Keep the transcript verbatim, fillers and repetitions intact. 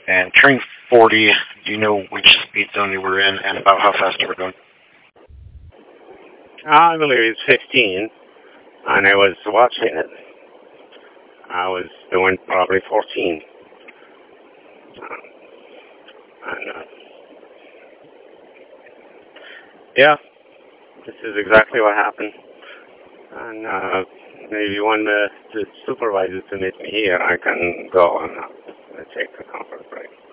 And turning forty, do you know which speed zone you were in and about how fast you were going? I believe it's fifteen, and I was watching it. I was doing probably fourteen. And, uh, yeah, this is exactly what happened. And uh, if you want the, the supervisor to meet me here, I can go and uh, take a conference break.